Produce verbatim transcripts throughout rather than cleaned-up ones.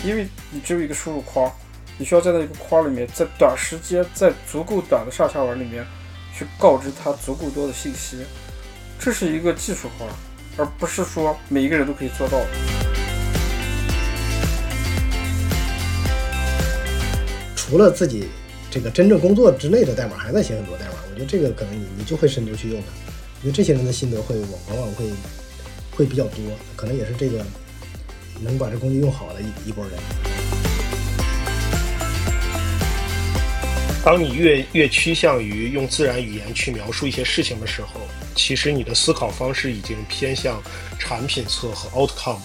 因为你只有一个输入框，你需要在那个框里面，在短时间，在足够短的上下文里面去告知它足够多的信息，这是一个技术活，而不是说每一个人都可以做到的。 除了自己这个真正工作之内的代码，还在写很多代码，我觉得这个可能你你就会深度去用它。我觉得这些人的心得会往往会会比较多，可能也是这个能把这工具用好的一一波人。 当你越越趋向于用自然语言去描述一些事情的时候，其实你的思考方式已经偏向产品侧和 outcome。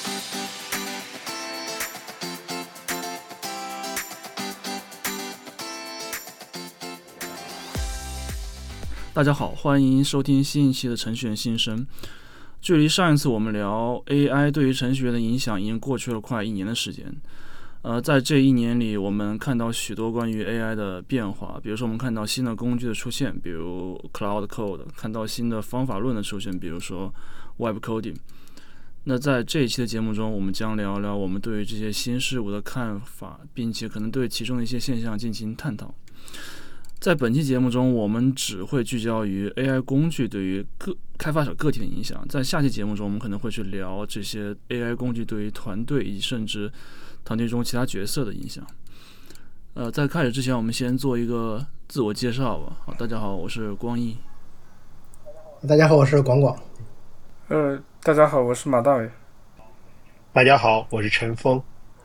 大家好，欢迎收听新一期的程序员新生。距离上一次我们聊 A I 对于程序员的影响已经过去了快一年的时间。呃，在这一年里，我们看到许多关于 A I 的变化，比如说我们看到新的工具的出现，比如 Cloud Code， 看到新的方法论的出现，比如说 Web Coding。那在这一期的节目中，我们将聊聊我们对于这些新事物的看法，并且可能对其中的一些现象进行探讨。在本期节目中，我们只会聚焦于 A I 工具对于个开发者个体的影响。在下期节目中，我们可能会去聊这些 A I 工具对于团队以及甚至团队中其他角色的影响。呃，在开始之前，我们先做一个自我介绍吧。好，大家好，我是光一。 大家好，我是广广。 呃，大家好，我是马大伟。 大家好，我是陈峰。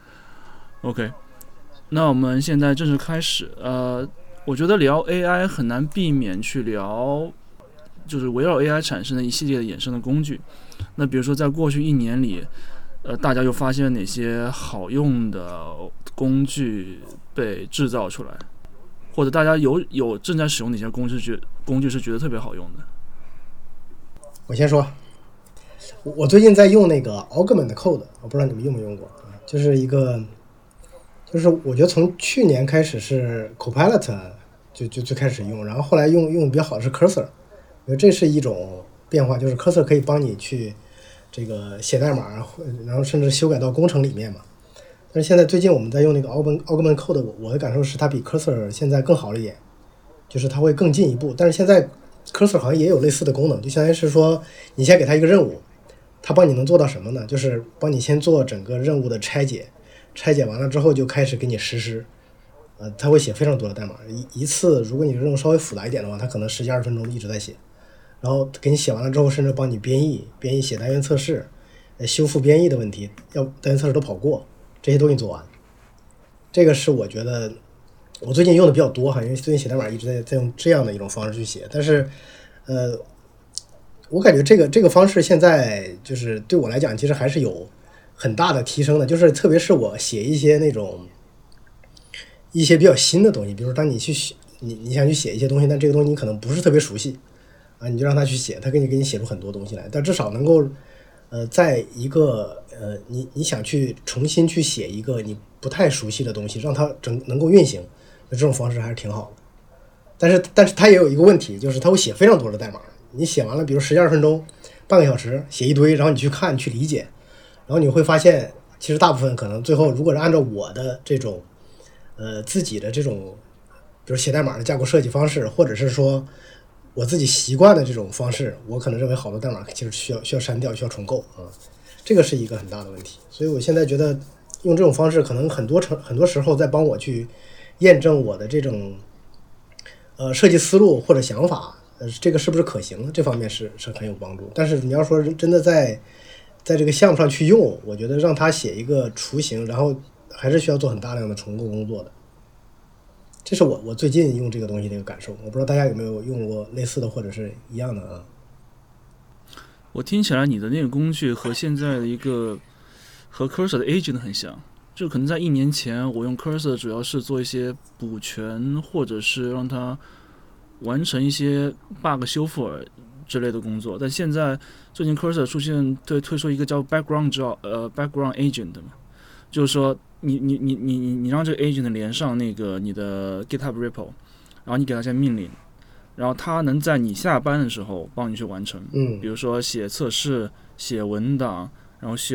OK， 那我们现在正式开始。呃。我觉得聊 A I 很难避免去聊，就是围绕 A I 产生的一系列的衍生的工具。那比如说，在过去一年里，呃，大家又发现哪些好用的工具被制造出来，或者大家有有正在使用哪些工具觉工具是觉得特别好用的？ 我先说，我最近在用那个 Augment Code， 我不知道你们用没用过，就是一个。就是我觉得从去年开始是 Copilot 就就最开始用，然后后来用用比较好的是 Cursor， 我觉得这是一种变化，就是 Cursor 可以帮你去这个写代码，然后甚至修改到工程里面嘛。但是现在最近我们在用那个 Augment Code， 我的感受是它比 Cursor 现在更好了一点，就是它会更进一步。但是现在 Cursor 好像也有类似的功能，就相当于是说你先给它一个任务，它帮你能做到什么呢？就是帮你先做整个任务的拆解。拆解完了之后就开始给你实施，呃，他会写非常多的代码，一一次如果你任务稍微复杂一点的话，他可能十几二十分钟一直在写，然后给你写完了之后，甚至帮你编译，编译写单元测试，呃，修复编译的问题，要单元测试都跑过，这些都给你做完。这个是我觉得我最近用的比较多哈，因为最近写代码一直在在用这样的一种方式去写，但是，呃，我感觉这个这个方式现在就是对我来讲，其实还是有很大的提升的，就是特别是我写一些那种一些比较新的东西，比如当你去写你你想去写一些东西，但这个东西你可能不是特别熟悉啊，你就让他去写，他给你给你写出很多东西来，但至少能够呃在一个呃你你想去重新去写一个你不太熟悉的东西，让它整能够运行，那这种方式还是挺好的。但是但是它也有一个问题，就是它会写非常多的代码，你写完了，比如十几二十分钟、半个小时写一堆，然后你去看去理解。然后你会发现，其实大部分可能最后，如果是按照我的这种，呃，自己的这种，比如写代码的架构设计方式，或者是说我自己习惯的这种方式，我可能认为好多代码其实需要需要删掉，需要重构啊，这个是一个很大的问题。所以我现在觉得用这种方式，可能很多成很多时候在帮我去验证我的这种呃设计思路或者想法，呃，这个是不是可行，这方面是是很有帮助。但是你要说真的在在这个项目上去用，我觉得让他写一个雏形，然后还是需要做很大量的重构工作的。这是我我最近用这个东西的一个感受，我不知道大家有没有用过类似的或者是一样的啊？ 我听起来你的那个工具和现在的一个和 Cursor 的 agent 很像，就可能在一年前我用 Cursor 主要是做一些补全，或者是让它完成一些 bug 修复之类的工作，但现在最近 Cursor 出现对推出一个叫 background job 呃 background agent 嘛，就是说你你你你你你让这个 agent 连上那个你的 GitHub repo， 然后你给它下命令，然后它能在你下班的时候帮你去完成， 嗯， 比如说写测试、写文档，然后修，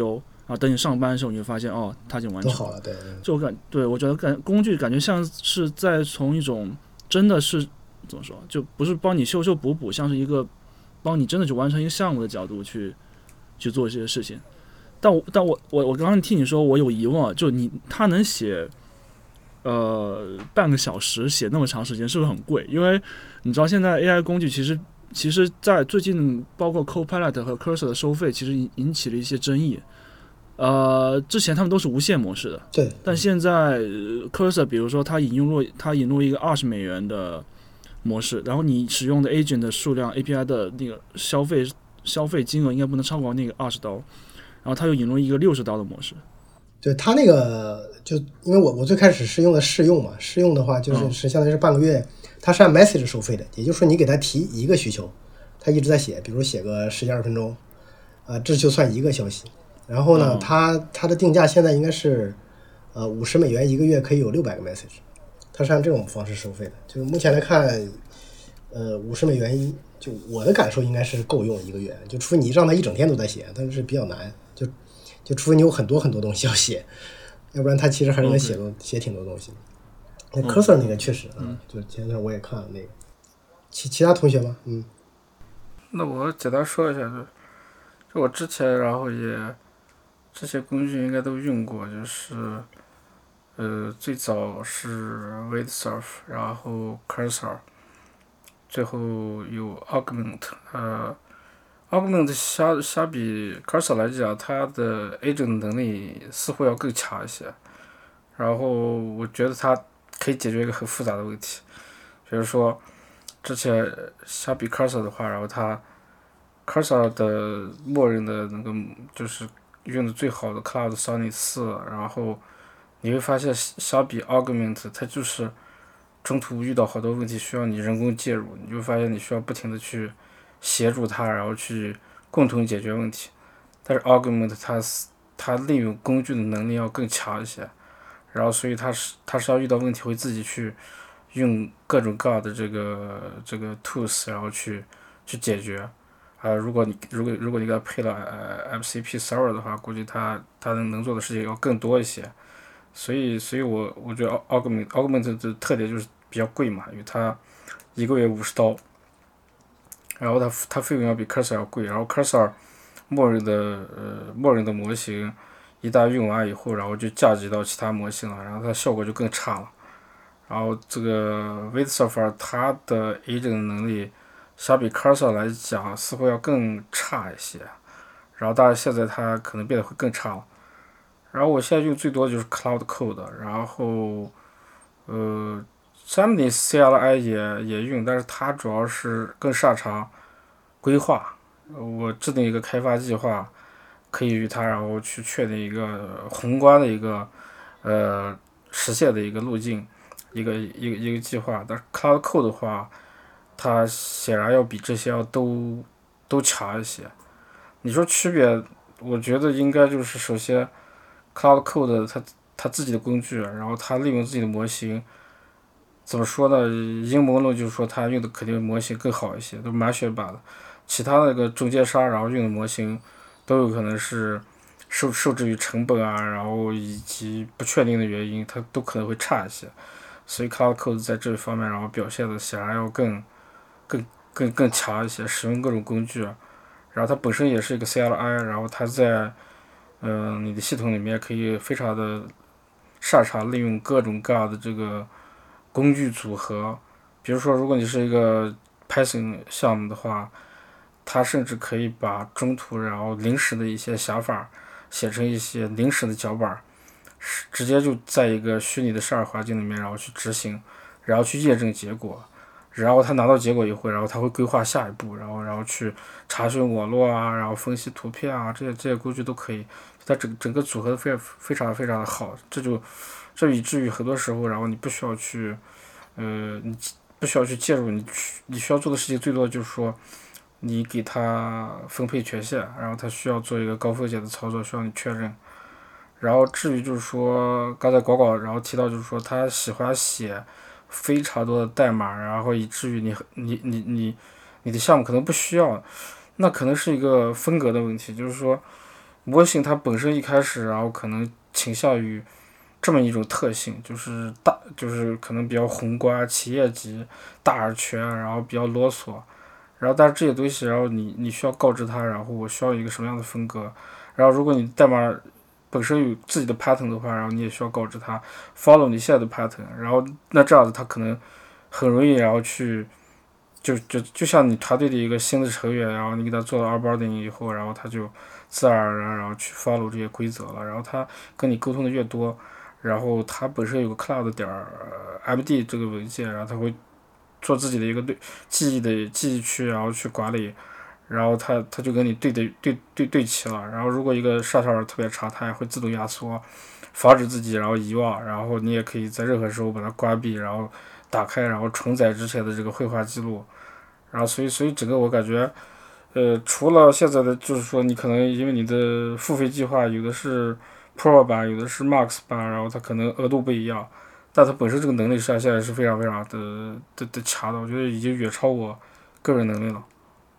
啊，等你上班的时候，你就发现哦，它已经完成都好了，对， 就我感对我觉得感工具感觉像是在从一种真的是怎么说，就不是帮你修修补补，像是一个帮你真的去完成一个项目的角度去去做这些事情。但我但我我我刚刚听你说，我有疑问啊，就你他能写呃半个小时写那么长时间，是不是很贵？因为你知道现在 A I 工具其实其实在最近包括 Copilot 和 Cursor 的收费，其实引起了一些争议。呃，之前他们都是无限模式的， 对， 但现在、呃、Cursor 比如说它引入它引入一个二十美元的模式，然后你使用的 agent 的数量 A P I 的那个消费消费金额应该不能超过那个二十刀，然后它又引入一个六十刀的模式。 对，它那个就因为我我最开始是用的试用嘛，试用的话就是、 嗯、 是相当于是半个月，它是按 message 收费的，也就是说你给它提一个需求，它一直在写，比如写个十几二十分钟，啊、呃，这就算一个消息。然后呢， 嗯、 它它的定价现在应该是呃五十美元一个月可以有六百个 message， 它是按这种方式收费的。就目前来看，呃五十美元，就我的感受应该是够用一个月，就除非你让它一整天都在写，但是比较难，就就除非你有很多很多东西要写，要不然它其实还是能写多、okay. 写挺多东西。那 Cursor 那个确实、嗯、啊，就前段我也看了那个。其其他同学吗？嗯， 那我简单说一下，就就我之前然后也。这些工具应该都用过，就是，呃，最早是 Weightsurf， 然后 Cursor， 最后有 Augment， 呃 ，Augment 相相比 Cursor 来讲，它的 agent 能力似乎要更强一些。然后我觉得它可以解决一个很复杂的问题，比如说之前相比 Cursor 的话，然后它 Cursor 的默认的那个就是用的最好的 Cloud Sonnet 四，然后你会发现相比 Augment 它就是中途遇到好多问题需要你人工介入，你就发现你需要不停的去协助它，然后去共同解决问题。但是 Augment 它它利用工具的能力要更强一些，然后所以它是它是要遇到问题会自己去用各种各样的这个这个 tools 然后去去解决。啊、呃，如果你如果如果你给它配了呃 M C P server 的话，估计它它能能做的事情要更多一些。所以所以我我觉得 Augment Augment 的特点就是比较贵嘛，因为它一个月五十刀，然后它它费用要比 Cursor 要贵，然后 Cursor 默认的呃默认的模型一旦用完以后，然后就嫁接到其他模型了，然后它效果就更差了。然后这个 Weightsurf 它的 agent 能力相比 Cursor 来讲似乎要更差一些，然后当然现在它可能变得会更差了。然后我现在用最多的就是 Cloud Code， 然后呃 Gemini C L I 也也用，但是它主要是更擅长规划，我制定一个开发计划，可以与它然后去确定一个宏观的一个呃实现的一个路径，一个一个一个计划。但是 Cloud Code 的话，它显然要比这些要都都强一些。你说区别，我觉得应该就是首先 Cloud Code 它它自己的工具，然后它利用自己的模型，怎么说呢？阴谋论就是说它用的肯定模型更好一些，都满血版的。其他那个中间商然后用的模型都有可能是受受制于成本啊，然后以及不确定的原因，它都可能会差一些。所以 Cloud Code 在这方面然后表现的显然要更更更更强一些，使用各种工具，然后它本身也是一个 C L I， 然后它在嗯、呃、你的系统里面可以非常的擅长利用各种各样的这个工具组合。比如说如果你是一个 Python 项目的话，它甚至可以把中途然后临时的一些想法写成一些临时的脚本，直接就在一个虚拟的试验环境里面然后去执行，然后去验证结果，然后他拿到结果以后，然后他会规划下一步，然后然后去查询网络啊，然后分析图片啊，这些这些工具都可以，它整整个组合的非常非常非常的好，这就这以至于很多时候，然后你不需要去，呃，你不需要去介入，你你需要做的事情最多就是说，你给他分配权限，然后他需要做一个高风险的操作，需要你确认。然后至于就是说，刚才广广然后提到就是说他喜欢写非常多的代码，然后以至于你你你你你的项目可能不需要，那可能是一个风格的问题，就是说模型它本身一开始，然后可能倾向于这么一种特性，就是大，就是可能比较宏观、企业级、大而全，然后比较啰嗦。然后，但是这些东西，然后你你需要告知他，然后我需要一个什么样的风格。然后，如果你代码本身有自己的 pattern 的话，然后你也需要告知他 follow 你现在的 pattern。然后，那这样子他可能很容易，然后去就就就像你团队的一个新的成员，然后你给他做了 onboarding 以后，然后他就自然而然然后去 follow 这些规则了。然后他跟你沟通的越多，然后他本身有个 cloud 点 M D 这个文件，然后他会做自己的一个对记忆的记忆区，然后去管理，然后他他就跟你对对对对对齐了。然后如果一个上下文特别长，它也会自动压缩，防止自己然后遗忘。然后你也可以在任何时候把它关闭，然后打开，然后重载之前的这个绘画记录。然后所以所以整个我感觉，呃，除了现在的就是说你可能因为你的付费计划有的是 Pro 版，有的是 Max 版，然后它可能额度不一样。但它本身这个能力上现在是非常非常的的的强的，我觉得已经远超我个人能力了。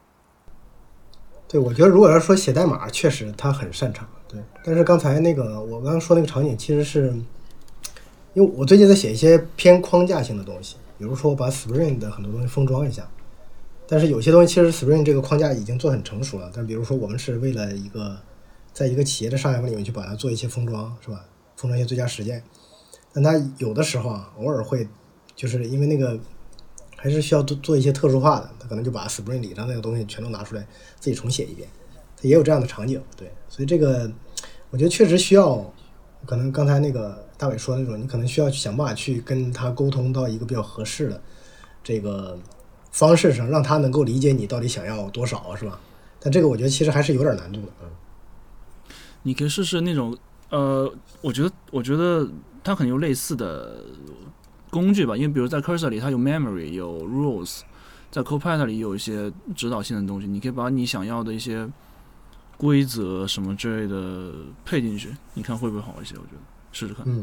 对，我觉得如果要说写代码，确实他很擅长。对，但是刚才那个我刚刚说那个场景，其实是因为我最近在写一些偏框架性的东西，比如说把 Spring 的很多东西封装一下。但是有些东西其实 Spring 这个框架已经做很成熟了，但比如说我们是为了一个在一个企业的上下文里面去把它做一些封装，是吧？封装一些最佳实践。但它有的时候啊，偶尔会就是因为那个还是需要做做一些特殊化的，他可能就把 Spring 里上那个东西全都拿出来自己重写一遍，它也有这样的场景。对，所以这个我觉得确实需要，可能刚才那个大伟说的那种，你可能需要去想办法去跟他沟通到一个比较合适的这个方式上，让他能够理解你到底想要多少，是吧？但这个我觉得其实还是有点难度的。嗯， 你可以试试那种呃，我觉得我觉得它可能有类似的工具吧，因为比如在 Cursor 里它有 memory 有 rules， 在 Copilot 里有一些指导性的东西，你可以把你想要的一些规则什么之类的配进去，你看会不会好一些？我觉得试试看。 嗯，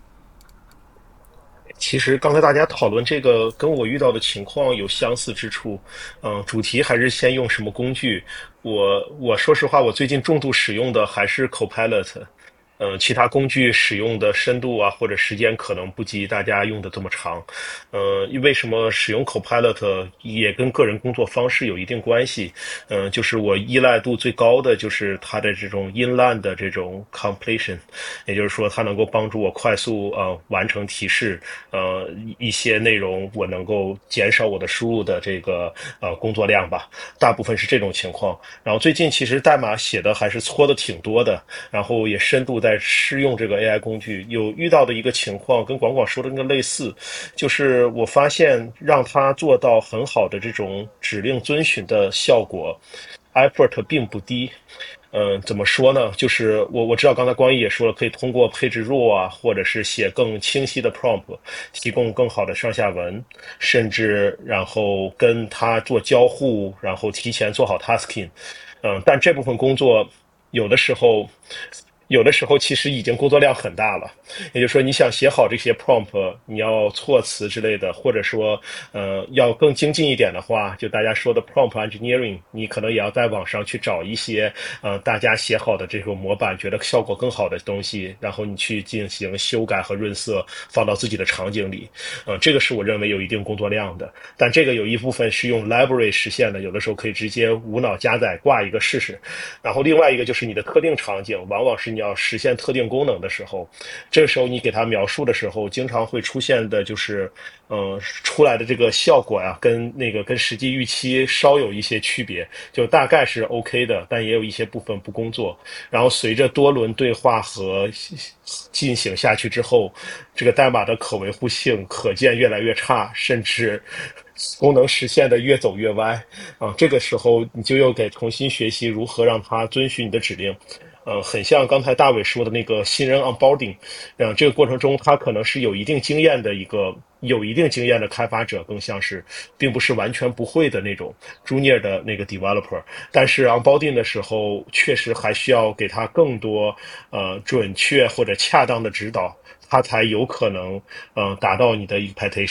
其实刚才大家讨论这个跟我遇到的情况有相似之处，嗯，主题还是先用什么工具。我我说实话，我最近重度使用的还是 Copilot。嗯，其他工具使用的深度啊或者时间可能不及大家用的这么长。呃，为什么使用 Copilot 也跟个人工作方式有一定关系。嗯、呃，就是我依赖度最高的就是它的这种 inline 的这种 completion， 也就是说它能够帮助我快速呃完成提示，呃一些内容我能够减少我的输入的这个呃工作量吧，大部分是这种情况。然后最近其实代码写的还是搓的挺多的，然后也深度在试用这个 A I 工具，有遇到的一个情况跟广广说的那个类似，就是我发现让它做到很好的这种指令遵循的效果 effort 并不低。嗯，怎么说呢？就是我我知道刚才光一也说了，可以通过配置 rule 啊，或者是写更清晰的 prompt， 提供更好的上下文，甚至然后跟它做交互，然后提前做好 tasking。嗯，但这部分工作有的时候。有的时候其实已经工作量很大了，也就是说你想写好这些 prompt， 你要措辞之类的，或者说呃要更精进一点的话，就大家说的 prompt engineering， 你可能也要在网上去找一些呃大家写好的这种模板，觉得效果更好的东西，然后你去进行修改和润色，放到自己的场景里。呃，这个是我认为有一定工作量的，但这个有一部分是用 library 实现的，有的时候可以直接无脑加载挂一个试试。然后另外一个就是你的特定场景，往往是你要实现特定功能的时候，这个时候你给它描述的时候，经常会出现的就是，呃，出来的这个效果呀、啊，跟那个跟实际预期稍有一些区别，就大概是 OK 的，但也有一些部分不工作。然后随着多轮对话和进行下去之后，这个代码的可维护性可见越来越差，甚至功能实现的越走越歪啊。这个时候你就又得重新学习如何让它遵循你的指令。呃，很像刚才大伟说的那个新人 onboarding， 嗯，这个过程中他可能是有一定经验的一个有一定经验的开发者，更像是并不是完全不会的那种 junior 的那个 developer， 但是 onboarding 的时候确实还需要给他更多呃准确或者恰当的指导，他才有可能呃达到你的 expectation。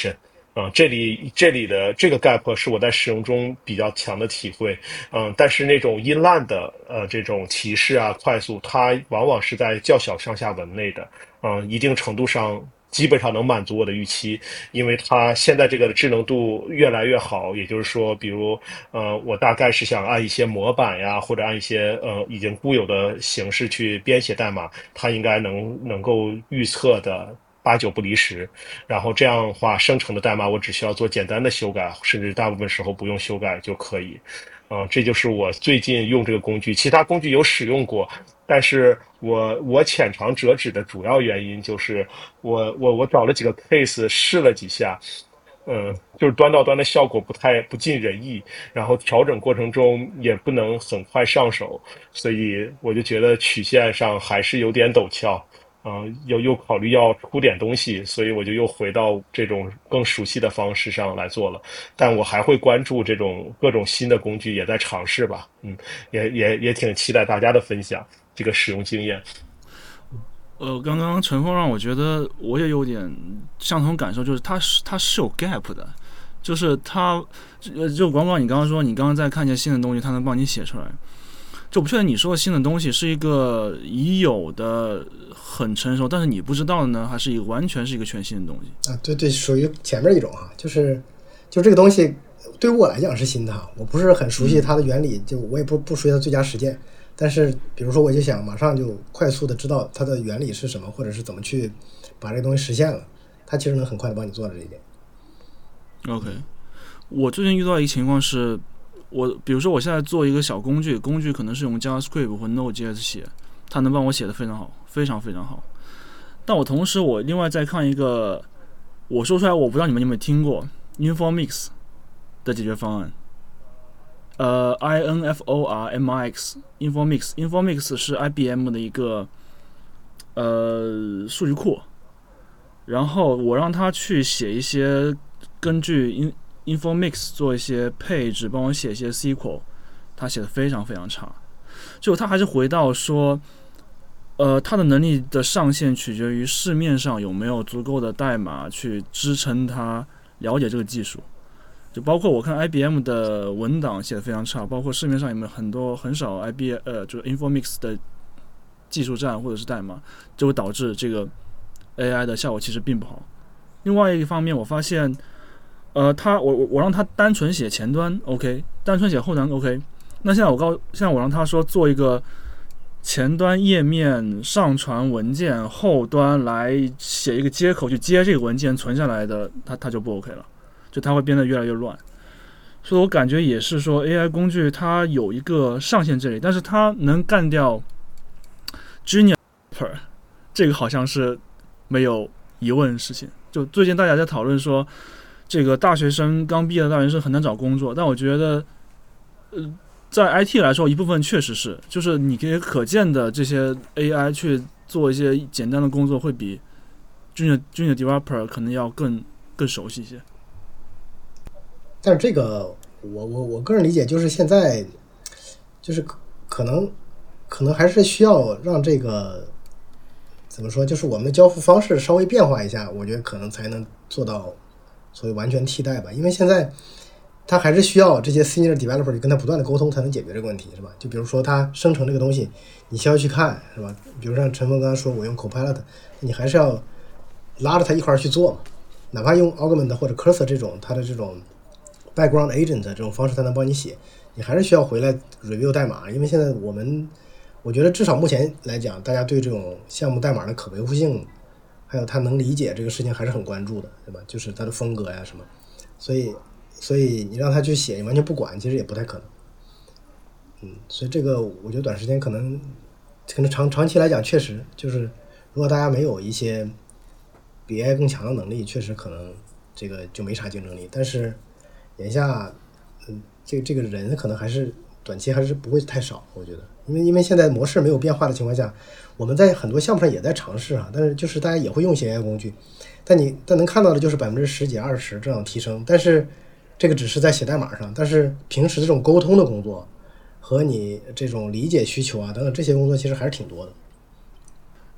嗯，这里这里的这个 gap 是我在使用中比较强的体会。嗯，但是那种音烂的呃这种提示啊、快速，它往往是在较小上下文内的。嗯，一定程度上基本上能满足我的预期，因为它现在这个智能度越来越好。也就是说，比如呃，我大概是想按一些模板呀，或者按一些呃已经固有的形式去编写代码，它应该能能够预测的八九不离十。然后这样的话，生成的代码我只需要做简单的修改，甚至大部分时候不用修改就可以。嗯，这就是我最近用这个工具。其他工具有使用过，但是我我浅尝辄止的主要原因就是我我我找了几个 case 试了几下。嗯，就是端到端的效果不太不尽人意，然后调整过程中也不能很快上手，所以我就觉得曲线上还是有点陡峭。啊、呃，又又考虑要出点东西，所以我就又回到这种更熟悉的方式上来做了。但我还会关注这种各种新的工具，也在尝试吧。嗯，也也也挺期待大家的分享，这个使用经验。 呃，刚刚陈峰让我觉得我也有点相同感受，就是它是它是有 gap 的，就是它呃，就广广你刚刚说你刚刚在看见新的东西，它能帮你写出来。就不确定你说的新的东西是一个已有的很成熟，但是你不知道的呢，还是一个完全是一个全新的东西啊？对对，属于前面一种哈，就是就这个东西对我来讲是新的哈，我不是很熟悉它的原理，就我也不不熟悉它最佳实践，但是比如说我就想马上就快速的知道它的原理是什么，或者是怎么去把这个东西实现了，它其实能很快的帮你做到这一点。 OK， 我最近遇到一个情况是。我比如说，我现在做一个小工具，工具可能是用 JavaScript 或 Node.js 写，它能帮我写得非常好，非常非常好。但我同时，我另外再看一个，我说出来我不知道你们有没有听过 Informix 的解决方案，呃 I N F O R M I X Informix Informix 是 I B M 的一个呃数据库，然后我让他去写一些根据Informix 做一些配置，帮我写一些 S Q L， 他写的非常非常差。就他还是回到说，呃，他的能力的上限取决于市面上有没有足够的代码去支撑他了解这个技术。就包括我看 I B M 的文档写的非常差，包括市面上有没有很多很少 I B M 呃，就是 Informix 的技术栈或者是代码，就会导致这个 A I 的效果其实并不好。另外一个方面，我发现。呃，他我我我让他单纯写前端 OK， 单纯写后端 OK。那现在我告，现在我让他说做一个前端页面上传文件，后端来写一个接口去接这个文件存下来的，他他就不 OK 了，就他会变得越来越乱。所以我感觉也是说 A I 工具它有一个上限这里，但是它能干掉 Junior， 这个好像是没有疑问的事情。就最近大家在讨论说。这个大学生刚毕业的大学生很难找工作，但我觉得，呃，在 I T 来说，一部分确实是，就是你可以可见的这些 A I 去做一些简单的工作，会比 Junior Junior Developer 可能要更更熟悉一些。 但是这个，我我我个人理解就是现在，就是可能可能还是需要让这个怎么说，就是我们的交付方式稍微变化一下，我觉得可能才能做到。所以完全替代吧，因为现在他还是需要这些 senior developer 跟他不断的沟通才能解决这个问题，是吧？就比如说他生成这个东西，你需要去看，是吧？比如像陈峰刚刚说，我用 Copilot， 你还是要拉着他一块儿去做，哪怕用 Augment 或者 Cursor 这种他的这种 background agent 这种方式，他能帮你写，你还是需要回来 review 代码，因为现在我们我觉得至少目前来讲，大家对这种项目代码的可维护性。还有他能理解这个事情还是很关注的，对吧？就是他的风格呀什么，所以所以你让他去写，你完全不管，其实也不太可能。嗯，所以这个我觉得短时间可能可能长长期来讲，确实就是如果大家没有一些比 A I 更强的能力，确实可能这个就没啥竞争力。但是眼下，嗯，这个这个人可能还是短期还是不会太少，我觉得，因为因为现在模式没有变化的情况下。我们在很多项目上也在尝试啊，但是就是大家也会用一些 A I 工具，但你但能看到的就是百分之十几、二十这样提升，但是这个只是在写代码上，但是平时这种沟通的工作和你这种理解需求啊等等这些工作其实还是挺多的。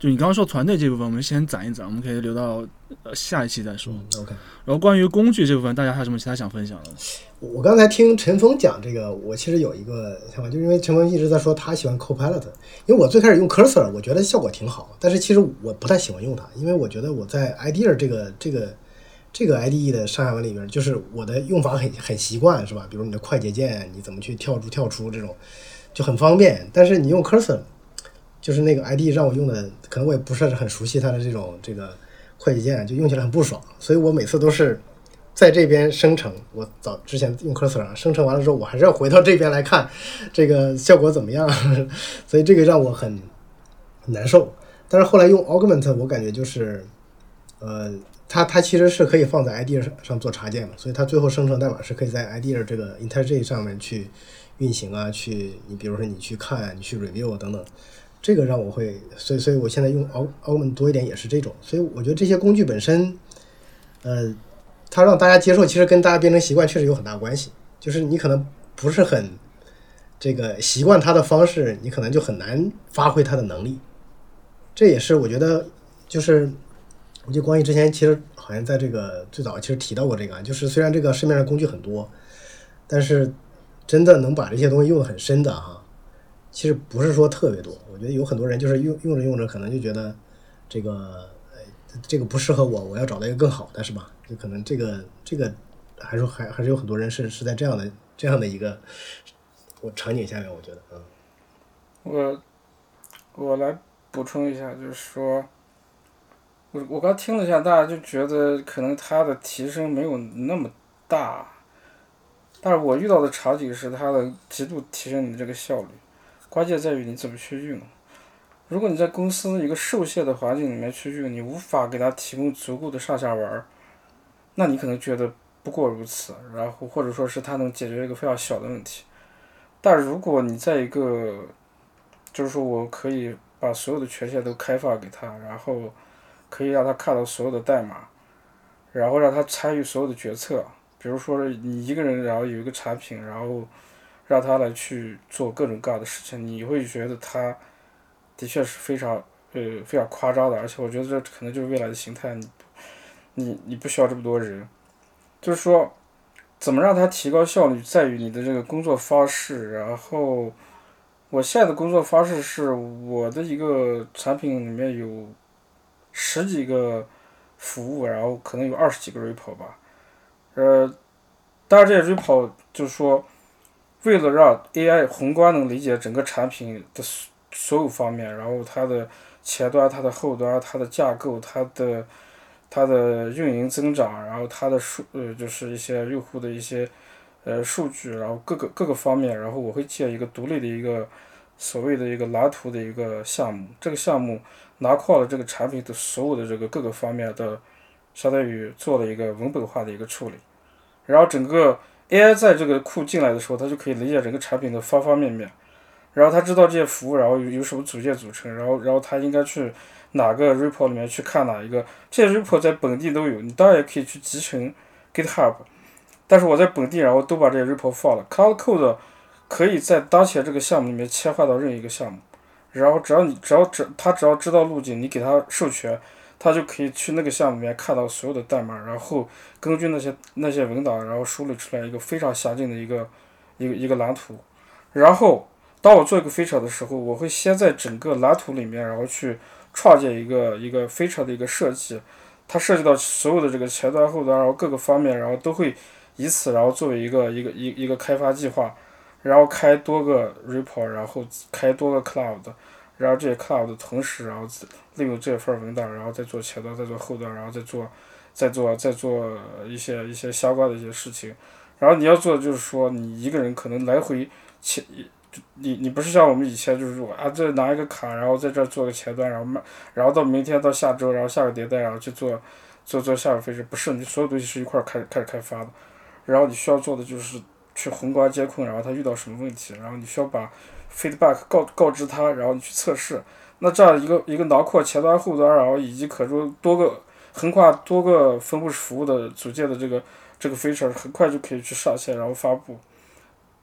就你刚刚说团队这部分，我们先攒一攒，我们可以留到呃下一期再说。 嗯、OK。 然后关于工具这部分，大家还有什么其他想分享的？ 我刚才听陈峰讲这个，我其实有一个想法，就是因为陈峰一直在说他喜欢 Copilot， 因为我最开始用 Cursor， 我觉得效果挺好，但是其实我不太喜欢用它，因为我觉得我在 IDEA 这个这个这个 I D E 的上下文里面，就是我的用法很很习惯，是吧？比如你的快捷键，你怎么去跳出跳出这种就很方便，但是你用 Cursor， 就是那个 I D E 让我用的，可能我也不是很熟悉它的这种这个快捷键，就用起来很不爽，所以我每次都是在这边生成，我早之前用 Cursor 生成完了之后，我还是要回到这边来看这个效果怎么样，所以这个让我很很难受。但是后来用 Augment， 我感觉就是呃，它它其实是可以放在 IDEA 上做插件嘛，所以它最后生成代码是可以在 IDEA 这个 IntelliJ 上面去运行啊，去你比如说你去看，你去 review 等等。这个让我会，所以所以我现在用 Augment 多一点也是这种，所以我觉得这些工具本身，呃，它让大家接受，其实跟大家变成习惯确实有很大关系。就是你可能不是很这个习惯它的方式，你可能就很难发挥它的能力。这也是我觉得，就是我记得光毅之前其实好像在这个最早其实提到过这个，就是虽然这个市面上工具很多，但是真的能把这些东西用得很深的哈。其实不是说特别多，我觉得有很多人就是用用着用着，可能就觉得这个呃这个不适合我，我要找到一个更好的，是吧？就可能这个这个还是还还是有很多人是是在这样的这样的一个我场景下面，我觉得嗯， 我我来补充一下，就是说，我我刚听了一下，大家就觉得可能它的提升没有那么大，但是我遇到的场景是它的极度提升你的这个效率。关键在于你怎么去用。如果你在公司一个受限的环境里面去用，你无法给它提供足够的上下文，那你可能觉得不过如此，然后或者说是它能解决一个非常小的问题。但如果你在一个，就是说我可以把所有的权限都开放给他，然后可以让他看到所有的代码，然后让他参与所有的决策，比如说你一个人，然后有一个产品，然后让他来去做各种各样的事情，你会觉得他的确是非常呃非常夸张的，而且我觉得这可能就是未来的形态。你你你不需要这么多人，就是说怎么让它提高效率，在于你的这个工作方式。然后我现在的工作方式是我的一个产品里面有十几个服务，然后可能有二十几个 repo 吧，呃，当然这些 repo 就是说。为了让 A I 宏观能理解整个产品的所有方面，然后它的前端、它的后端、它的架构、它的它的运营增长，然后它的数呃就是一些用户的一些呃数据，然后各个各个方面，然后我会建一个独立的一个所谓的一个蓝图的一个项目。这个项目拿括了这个产品的所有的这个各个方面的，相当于做了一个文本化的一个处理，然后整个。A I 在这个库进来的时候，它就可以理解整个产品的方方面面，然后它知道这些服务，然后有有什么组件组成，然后然后它应该去哪个 repo 里面去看哪一个，这些 repo 在本地都有，你当然也可以去集成 GitHub， 但是我在本地然后都把这些 repo 放了 ，Cloud Code 可以在当前这个项目里面切换到任意一个项目，然后只要你只要只他只要知道路径，你给他授权。他就可以去那个项目里面看到所有的代码，然后根据那些那些文档，然后梳理出来一个非常详尽的一个一个一个蓝图。然后当我做一个 feature 的时候，我会先在整个蓝图里面，然后去创建一个一个 feature 的一个设计，它涉及到所有的这个前端后端，然后各个方面，然后都会以此然后作为一个一个一一个开发计划，然后开多个 repo， 然后开多个 cloud。然后这些 cloud 同时，然后利用这份文档，然后再做前端，再做后端，然后再做，再做再做一些一些相关的一些事情。然后你要做的就是说，你一个人可能来回前，你你不是像我们以前就是说啊，这拿一个卡，然后在这做个前端，然后慢，然后到明天到下周，然后下个迭代，然后去做做做下个飞置，不是，你所有东西是一块开始开始开发的。然后你需要做的就是去宏观监控，然后它遇到什么问题，然后你需要把feedback 告告知他，然后你去测试。那这样一个一个囊括前端、后端，然后以及可中多个横跨多个分布式服务的组件的这个这个 feature， 很快就可以去上线，然后发布。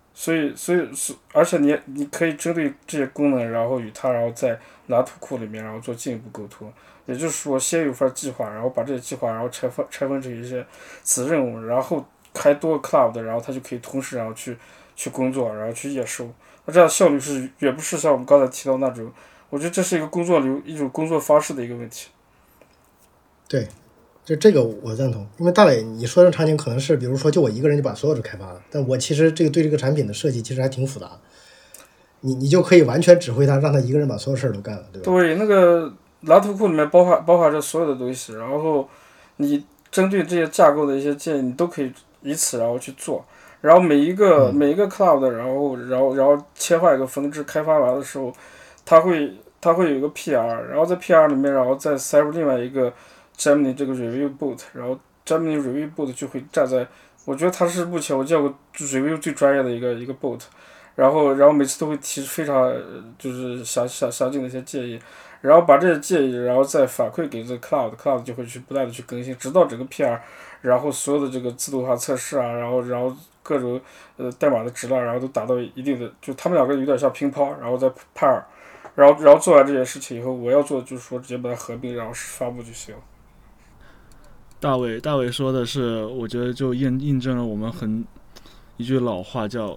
所以所以是而且你你可以针对这些功能，然后与它然后在拿图库里面然后做进一步沟通。也就是说，先有份计划，然后把这些计划然后拆分拆分成一些子任务，然后开多个 cloud，然后它就可以同时然后去去工作，然后去验收。那这样效率是远不是像我们刚才提到那种，我觉得这是一个工作流一种工作方式的一个问题。 对，就这个我赞同，因为大磊你说的场景可能是，比如说就我一个人就把所有都开发了，但我其实这个对这个产品的设计其实还挺复杂的，你你就可以完全指挥他，让他一个人把所有事儿都干了，对吧？ 对，那个蓝图库里面包含包含着所有的东西，然后你针对这些架构的一些建议，你都可以以此然后去做，然后每一个、 嗯、 每一个 cloud， 然后然后然后切换一个分支，开发完的时候，它会它会有一个 P R， 然后在 P R 里面，然后再塞入另外一个 Gemini 这个 review boot， 然后 Gemini review boot 就会站在，我觉得它是目前我见过 review 最专业的一个一个 boot， 然后然后每次都会提非常就是详详详尽的一些建议。然后把这些建议，然后再反馈给这个 cloud，cloud 就会去不断的去更新，直到整个 P R， 然后所有的这个自动化测试啊，然后然后各种呃代码的质量，然后都达到一定的，就他们两个有点像乒乓，然后再 pair， 然后然后做完这件事情以后，我要做的就是说直接把它合并，然后发布就行。 大伟，大伟说的是，我觉得就印印证了我们很一句老话叫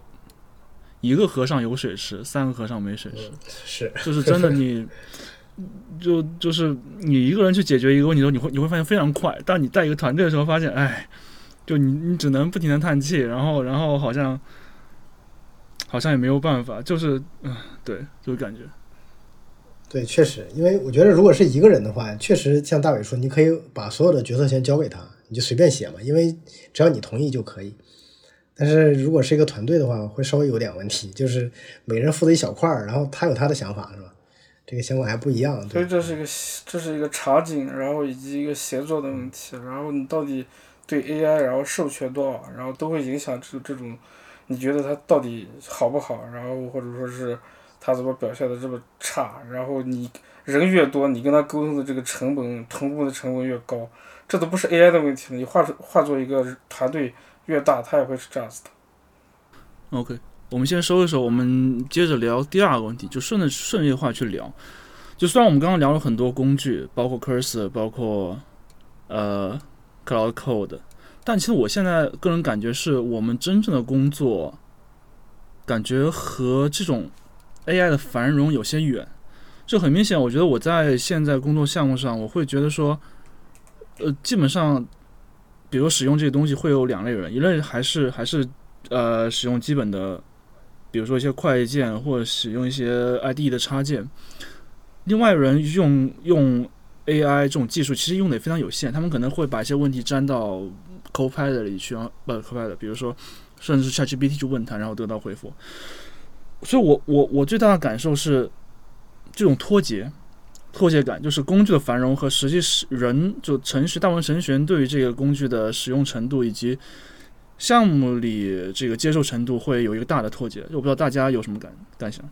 “一个和尚有水吃，三个和尚没水吃”， 嗯、是， 就是真的你。就就是你一个人去解决一个问题的时候，你会你会发现非常快，但你带一个团队的时候，发现哎，就你你只能不停的叹气，然后然后好像好像也没有办法，就是嗯、呃，对，就是感觉。 对，确实，因为我觉得如果是一个人的话，确实像大伟说，你可以把所有的决策权交给他，你就随便写嘛，因为只要你同意就可以。但是如果是一个团队的话，会稍微有点问题，就是每人负责一小块，然后他有他的想法，是吧？这个想法还不一样， 所以这是一个这是一个场景，然后以及一个协作的问题，然后你到底对 A I 然后授权多少，然后都会影响这这种，你觉得它到底好不好，然后或者说是它怎么表现的这么差，然后你人越多，你跟他沟通的这个成本同步的成本越高，这都不是 A I 的问题了，你化化作一个团队越大，它也会是这样子的。 OK。我们先收一收，我们接着聊第二个问题，就顺着顺序化去聊。就虽然我们刚刚聊了很多工具，包括 Cursor， 包括呃 Cloud Code， 但其实我现在个人感觉是我们真正的工作，感觉和这种 A I 的繁荣有些远。这很明显，我觉得我在现在工作项目上，我会觉得说，呃，基本上，比如使用这些东西会有两类人，一类还是还是呃使用基本的。比如说一些快件，或者使用一些 I D E 的插件，另外人用用 A I 这种技术，其实用的也非常有限。他们可能会把一些问题粘到 Copilot 里去，不 Copilot， 比如说甚至是 ChatGPT 去问他，然后得到回复。所以我我我最大的感受是这种脱节，脱节感，就是工具的繁荣和实际人就程序大部分程序员对于这个工具的使用程度以及项目里这个接受程度会有一个大的脱节，我不知道大家有什么感感想。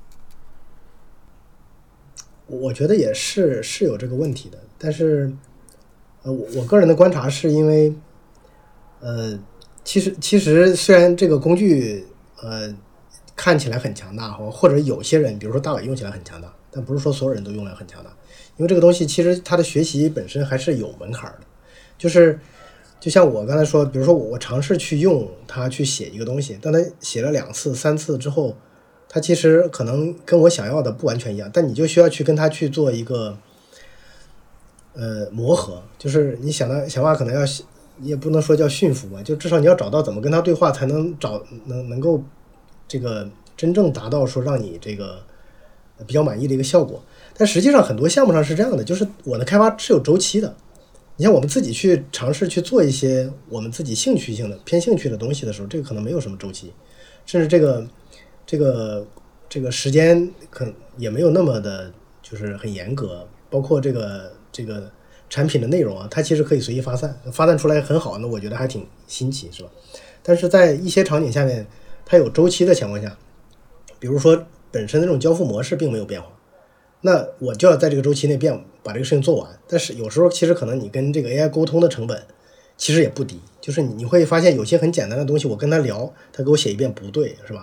我觉得也是是有这个问题的，但是呃，我我个人的观察是因为，呃，其实其实虽然这个工具呃看起来很强大，或者有些人比如说大伟用起来很强大，但不是说所有人都用来很强大，因为这个东西其实它的学习本身还是有门槛的，就是就像我刚才说，比如说我尝试去用它去写一个东西，但它写了两次三次之后，它其实可能跟我想要的不完全一样，但你就需要去跟它去做一个呃磨合，就是你想到想法可能要，你也不能说叫驯服吧，就至少你要找到怎么跟它对话，才能找能能够这个真正达到说让你这个比较满意的一个效果。但实际上很多项目上是这样的，就是我的开发是有周期的。你像我们自己去尝试去做一些我们自己兴趣性的偏兴趣的东西的时候，这个可能没有什么周期，甚至这个这个这个时间可能也没有那么的就是很严格，包括这个这个产品的内容啊，它其实可以随意发散，发散出来很好，那我觉得还挺新奇，是吧？但是在一些场景下面，它有周期的情况下，比如说本身的这种交付模式并没有变化，那我就要在这个周期内变把这个事情做完。但是有时候其实可能你跟这个 A I 沟通的成本其实也不低，就是你你会发现有些很简单的东西，我跟他聊，他给我写一遍不对，是吧？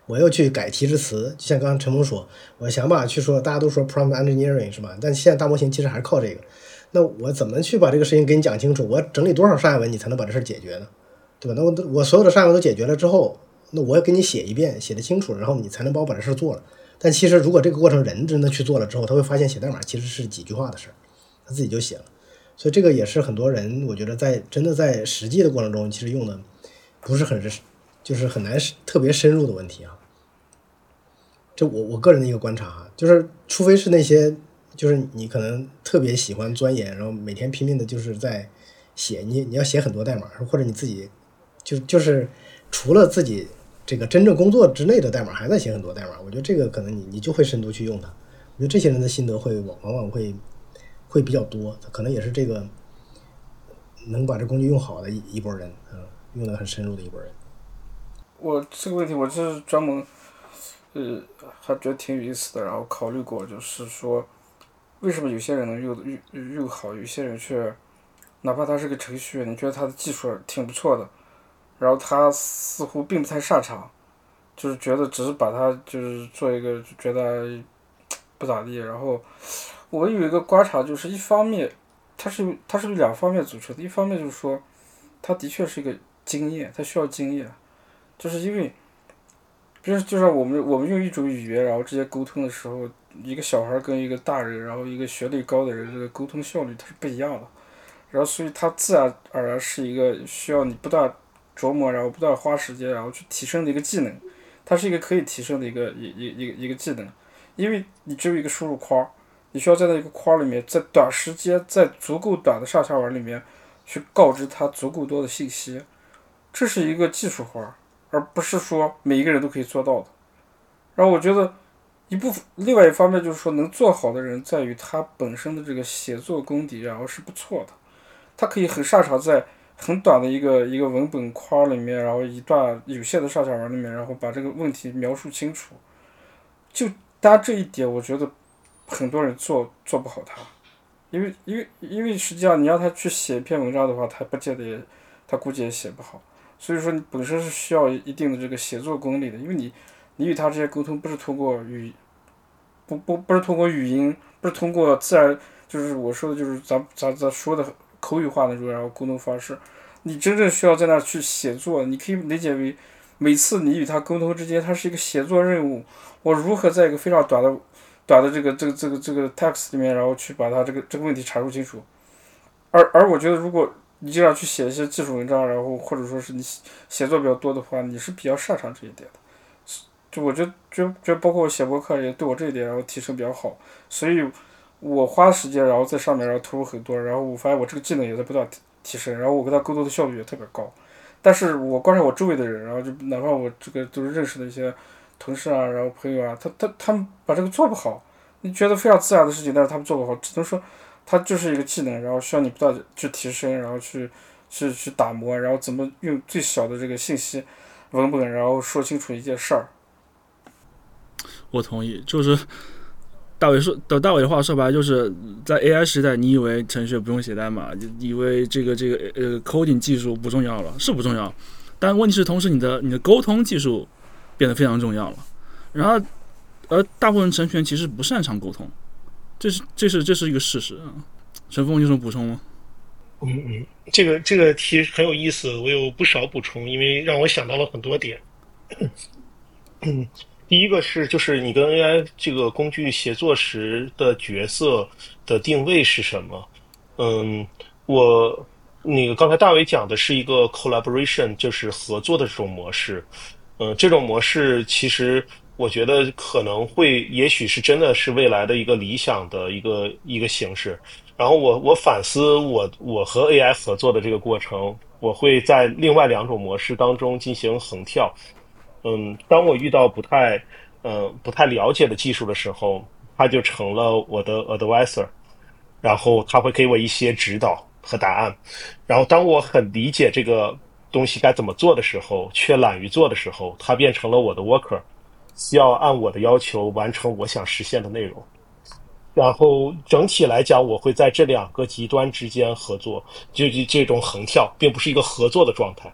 我又去改提示词，就像刚刚陈峰说，我想把去说，大家都说 prompt engineering 是吧？但现在大模型其实还是靠这个。那我怎么去把这个事情给你讲清楚？我整理多少上下文你才能把这事解决呢？对吧？那我我所有的上下文都解决了之后，那我要给你写一遍，写得清楚，然后你才能帮我把这事做了。但其实如果这个过程人真的去做了之后，他会发现写代码其实是几句话的事，他自己就写了。所以这个也是很多人我觉得在真的在实际的过程中，其实用的不是很就是很难特别深入的问题啊。这我我个人的一个观察啊，就是除非是那些就是你可能特别喜欢钻研，然后每天拼命的就是在写，你你要写很多代码，或者你自己就就是除了自己这个真正工作之内的代码还在写很多代码，我觉得这个可能你你就会深度去用它。我觉得这些人的心得会往往往会会比较多，可能也是这个能把这工具用好的一一波人，嗯，用的很深入的一波人。 我这个问题我就是专门呃还觉得挺有意思的，然后考虑过，就是说为什么有些人能用用用好，有些人却哪怕他是个程序员，你觉得他的技术挺不错的，然后他似乎并不太擅长，就是觉得只是把他就是做一个就觉得不咋地。然后我有一个观察，就是一方面它是它是两方面组成的，一方面就是说他的确是一个经验，他需要经验，就是因为比如就像我们我们用一种语言然后直接沟通的时候，一个小孩跟一个大人，然后一个学历高的人，这个沟通效率它是不一样的，然后所以它自然而然是一个需要你不断琢磨，然后不断花时间然后去提升的一个技能，它是一个可以提升的一个一一一个一个技能，因为你只有一个输入框，你需要在那个框里面在短时间在足够短的上下文里面去告知它足够多的信息，这是一个技术活，而不是说每一个人都可以做到的。然后我觉得一部分另外一方面就是说能做好的人在于他本身的这个写作功底然后是不错的，他可以很擅长在很短的一个一个文本框里面，然后一段有限的上下文里面，然后把这个问题描述清楚。就单这一点我觉得很多人做做不好它，因为因为因为实际上你让他去写一篇文章的话，他不见得也他估计也写不好。所以说你本身是需要一定的这个写作功力的，因为你你与他之间沟通不是通过语不不不是通过语音，不是通过自然，就是我说的就是咱咱咱说的口语化的那种然后沟通方式，你真正需要在那去写作，你可以理解为每次你与他沟通之间，它是一个写作任务，我如何在一个非常短的短的这个这个这个这个 text 里面，然后去把它这个这个问题阐述清楚。而而我觉得如果你经常去写一些技术文章，然后或者说是你写作比较多的话，你是比较擅长这一点的。就我觉得就就包括我写博客也对我这一点然后提升比较好，所以我花时间然后在上面然后投入很多，然后我发现我这个技能也在不断提升，然后我跟他沟通的效率也特别高。但是我观察我周围的人，然后就哪怕我这个都是认识的一些同事啊，然后朋友啊，他他他们把这个做不好，你觉得非常自然的事情，但是他们做不好，只能说它就是一个技能，然后需要你不断去提升，然后去去去打磨，然后怎么用最小的这个信息文本，然后说清楚一件事儿。 我同意，就是大伟说的大伟的话说白了，就是在 A I 时代，你以为程序不用写代码，以为这个这个呃 coding 技术不重要了，是不重要，但问题是同时你的你的沟通技术变得非常重要了。然后而大部分程序员其实不擅长沟通，这是这是这是一个事实啊。陈峰有什么补充吗？ 嗯嗯，这个这个题很有意思，我有不少补充，因为让我想到了很多点。嗯。第一个是，就是你跟 A I 这个工具协作时的角色的定位是什么？嗯，我那个刚才大伟讲的是一个 collaboration， 就是合作的这种模式。嗯，这种模式其实我觉得可能会，也许是真的是未来的一个理想的一个一个形式。然后我我反思我我和 A I 合作的这个过程，我会在另外两种模式当中进行横跳。嗯，当我遇到不太，呃，不太了解的技术的时候，他就成了我的 advisor， 然后他会给我一些指导和答案。然后当我很理解这个东西该怎么做的时候，却懒于做的时候，他变成了我的 worker， 需要按我的要求完成我想实现的内容。然后整体来讲，我会在这两个极端之间合作，就这种横跳，并不是一个合作的状态。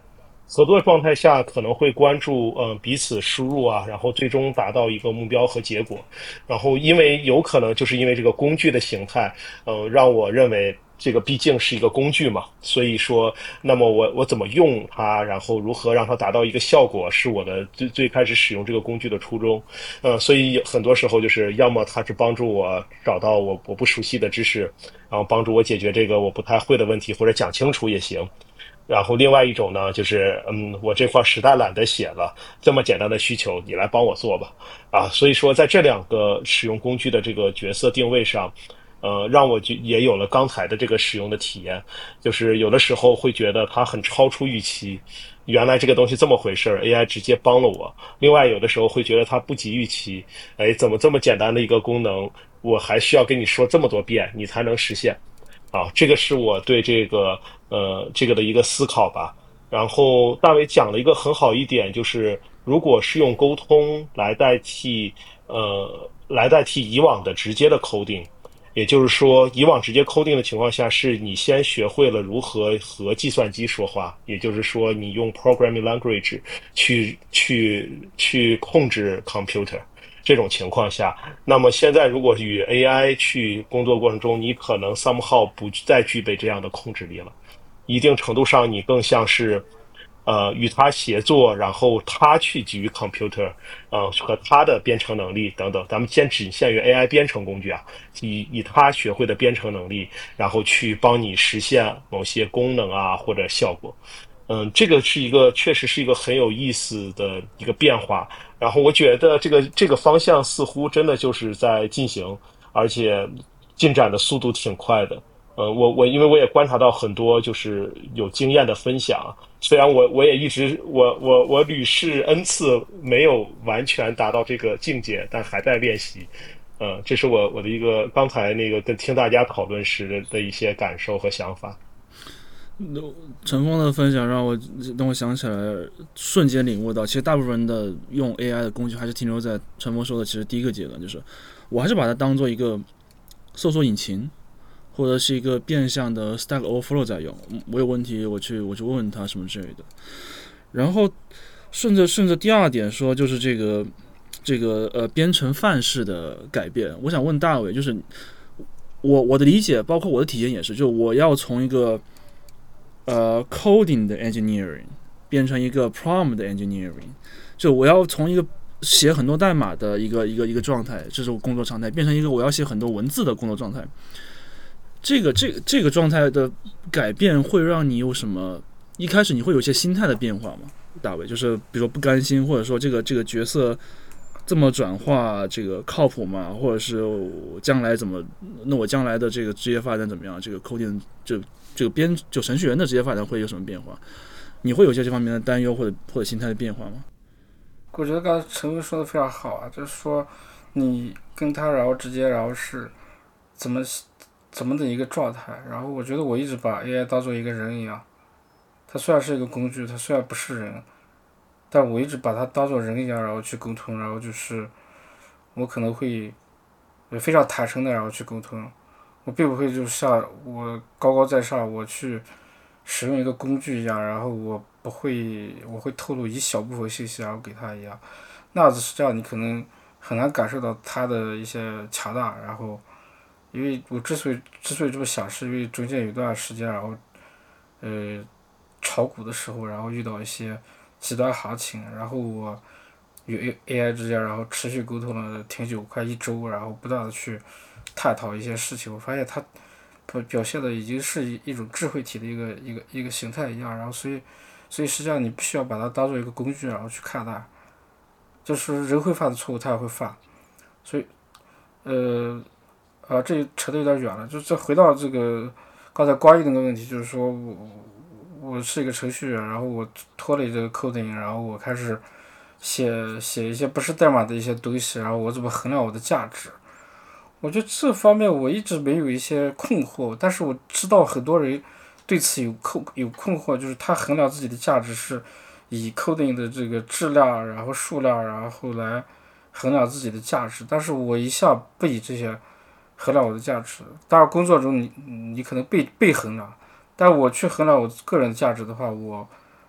合作状态下可能会关注呃彼此输入啊，然后最终达到一个目标和结果。然后因为有可能就是因为这个工具的形态，呃，让我认为这个毕竟是一个工具嘛，所以说，那么我我怎么用它，然后如何让它达到一个效果，是我的最最开始使用这个工具的初衷。呃，所以很多时候就是要么它是帮助我找到我我不熟悉的知识，然后帮助我解决这个我不太会的问题，或者讲清楚也行。然后另外一种呢，就是嗯，我这块实在懒得写了，这么简单的需求你来帮我做吧，啊，所以说在这两个使用工具的这个角色定位上，呃，让我就也有了刚才的这个使用的体验，就是有的时候会觉得它很超出预期，原来这个东西这么回事儿 ，A I 直接帮了我。另外有的时候会觉得它不及预期，哎，怎么这么简单的一个功能，我还需要跟你说这么多遍，你才能实现。啊，这个是我对这个呃这个的一个思考吧。然后大伟讲了一个很好一点，就是如果是用沟通来代替呃来代替以往的直接的 coding，也就是说，以往直接 coding 的情况下，是你先学会了如何和计算机说话，也就是说，你用 programming language 去去去控制 computer。这种情况下，那么现在如果与 A I 去工作过程中，你可能 somehow 不再具备这样的控制力了，一定程度上你更像是呃与他协作，然后他去基于 computer 呃和他的编程能力等等，咱们先仅限于 A I 编程工具啊，以以他学会的编程能力，然后去帮你实现某些功能啊或者效果。嗯，这个是一个确实是一个很有意思的一个变化。然后我觉得这个这个方向似乎真的就是在进行，而且进展的速度挺快的。呃，我我因为我也观察到很多就是有经验的分享，虽然我我也一直我我我屡试 N 次没有完全达到这个境界，但还在练习。呃，这是我我的一个刚才那个跟听大家讨论时的的一些感受和想法。 陈峰的分享让我让我想起来，瞬间领悟到，其实大部分人的用 A I 的工具还是停留在陈峰说的，其实第一个阶段，就是我还是把它当做一个搜索引擎，或者是一个变相的 Stack Overflow 在用。我有问题，我去我去问问他什么之类的。然后顺着顺着第二点说，就是这个这个呃编程范式的改变。我想问大伟，就是我我的理解，包括我的体验也是，就我要从一个呃 coding 的 engineering 变成一个 prompt 的 engineering， 就我要从一个写很多代码的一个一个一个状态，这是我工作状态，变成一个我要写很多文字的工作状态。这个这个这个状态的改变会让你有什么？一开始你会有一些心态的变化吗？大伟，就是比如说不甘心，或者说这个这个角色这么转化，这个靠谱吗？或者是我将来怎么？那我将来的这个职业发展怎么样？这个 coding 这这个编就程序员的职业发展会有什么变化？你会有些这方面的担忧或者或者心态的变化吗？ 我觉得刚才陈文说的非常好啊，就是说你跟他然后直接然后是怎么怎么的一个状态，然后我觉得我一直把 A I 当做一个人一样，它虽然是一个工具，它虽然不是人，但我一直把它当做人一样，然后去沟通，然后就是我可能会非常坦诚的然后去沟通，我并不会就像我高高在上我去使用一个工具一样，然后我不会我会透露一小部分信息然后给他一样，那样子是这样，你可能很难感受到他的一些强大。然后因为我之所以之所以这么想，是因为中间有一段时间，然后呃炒股的时候，然后遇到一些极端行情，然后我与 A I 之间然后持续沟通了挺久，快一周，然后不断的去探讨一些事情，我发现它表现的已经是一种智慧体的一个一个一个形态一样，然后所以所以实际上你必须要把它当做一个工具然后去看待，就是人会犯的错误他也会犯，所以呃啊这扯得有点远了，就再回到这个刚才关于那个问题，就是说我我是一个程序员，然后我脱离这个 coding， 然后我开始写写一些不是代码的一些东西，然后我怎么衡量我的价值？我觉得这方面我一直没有一些困惑，但是我知道很多人对此有困有困惑，就是他衡量自己的价值是以 coding 的这个质量，然后数量，然后来衡量自己的价值。但是我一向不以这些衡量我的价值。当然，工作中你你可能被被衡量，但我去衡量我个人的价值的话，我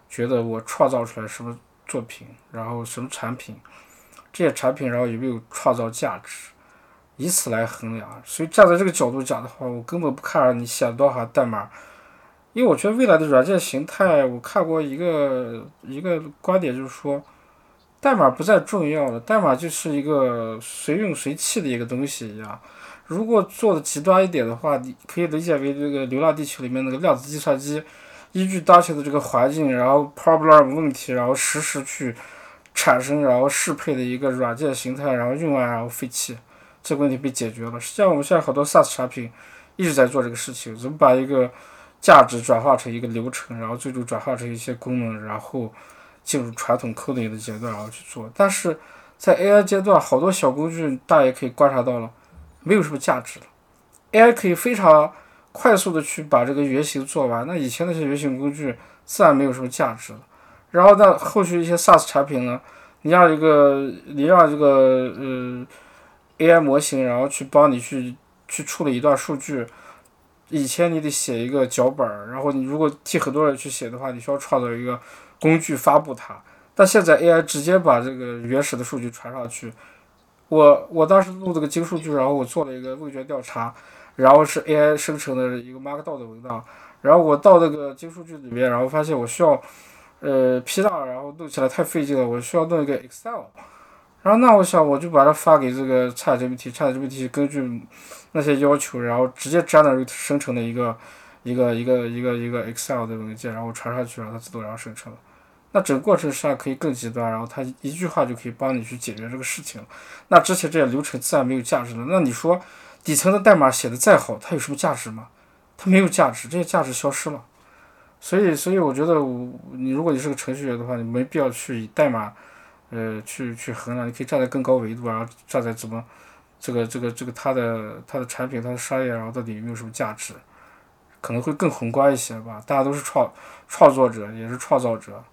觉得我创造出来什么作品，然后什么产品，这些产品然后有没有创造价值，以此来衡量。所以站在这个角度讲的话，我根本不看你写多少代码，因为我觉得未来的软件形态，我看过一个一个观点，就是说代码不再重要了，代码就是一个随用随弃的一个东西一样。如果做的极端一点的话，你可以理解为这个《流浪地球》里面那个量子计算机，依据当前的这个环境，然后 problem 问题，然后实时去产生，然后适配的一个软件形态，然后用完然后废弃，这个问题被解决了。实际上我们现在很多 SaaS 产品一直在做这个事情，怎么把一个价值转化成一个流程，然后最终转化成一些功能，然后进入传统 coding 的阶段然后去做。但是在 A I 阶段，好多小工具大家也可以观察到了，没有什么价值了。A I 可以非常快速的去把这个原型做完，那以前那些原型工具自然没有什么价值了。然后呢，后续一些 SaaS 产品呢，你让一个你让这个呃 A I 模型，然后去帮你去去处理一段数据，以前你得写一个脚本，然后你如果替很多人去写的话，你需要创造一个工具发布它。但现在 A I 直接把这个原始的数据传上去。我我当时录这个精数据，然后我做了一个问卷调查，然后是 A I 生成的一个 Markdown 的文档，然后我到那个精数据里面，然后发现我需要呃 P 档，然后弄起来太费劲了，我需要弄一个 Excel， 然后那我想我就把它发给这个 ChatGPT，ChatGPT 根据那些要求，然后直接 generate 生成的一个一个一个一个一个 Excel 的文件，然后传上去，然后它自动然后生成了。那整个过程实际上可以更极端，然后它一句话就可以帮你去解决这个事情。那之前这些流程自然没有价值了。那你说底层的代码写的再好，它有什么价值吗？它没有价值，这些价值消失了。所以，所以我觉得我，你如果你是个程序员的话，你没必要去以代码，呃，去去衡量，你可以站在更高维度，然后站在怎么这个这个这个它的它的产品、它的商业，然后到底有没有什么价值，可能会更宏观一些吧。大家都是创创作者，也是创造者。